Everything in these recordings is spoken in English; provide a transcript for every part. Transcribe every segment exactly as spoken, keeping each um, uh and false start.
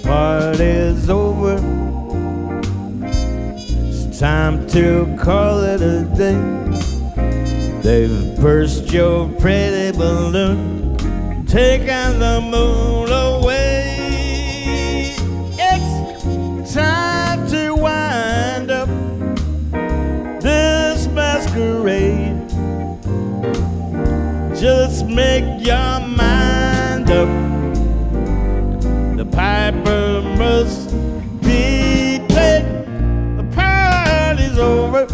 party's over. It's time to call it a day. They've burst your pretty balloon, taken the moon away. It's time to wind up this masquerade. Just make your mind up. The piper must be played. The party's over.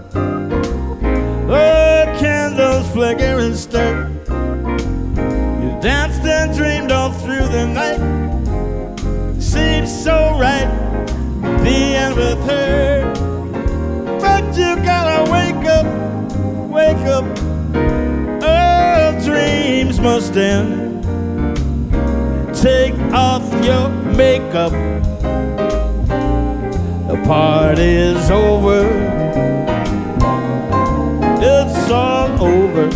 The candles flicker and stir. You danced and dreamed all through the night. Seems so right, being with her. But you gotta wake up, wake up. All dreams must end. Take off your makeup. The party's over. It's all over.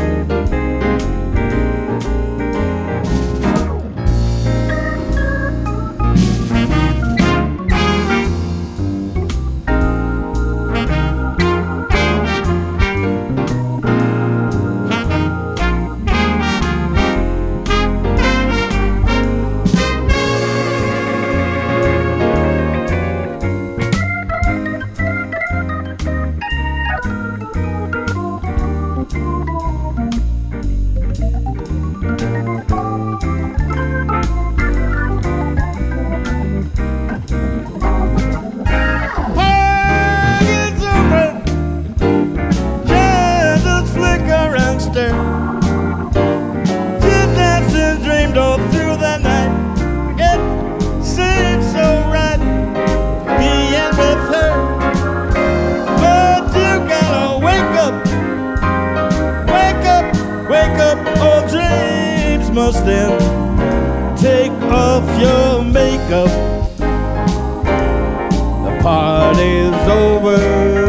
You danced and dreamed all through the night. It seemed so right, being with her. But you gotta wake up, wake up, wake up. All dreams must end. Take off your makeup. The party's over.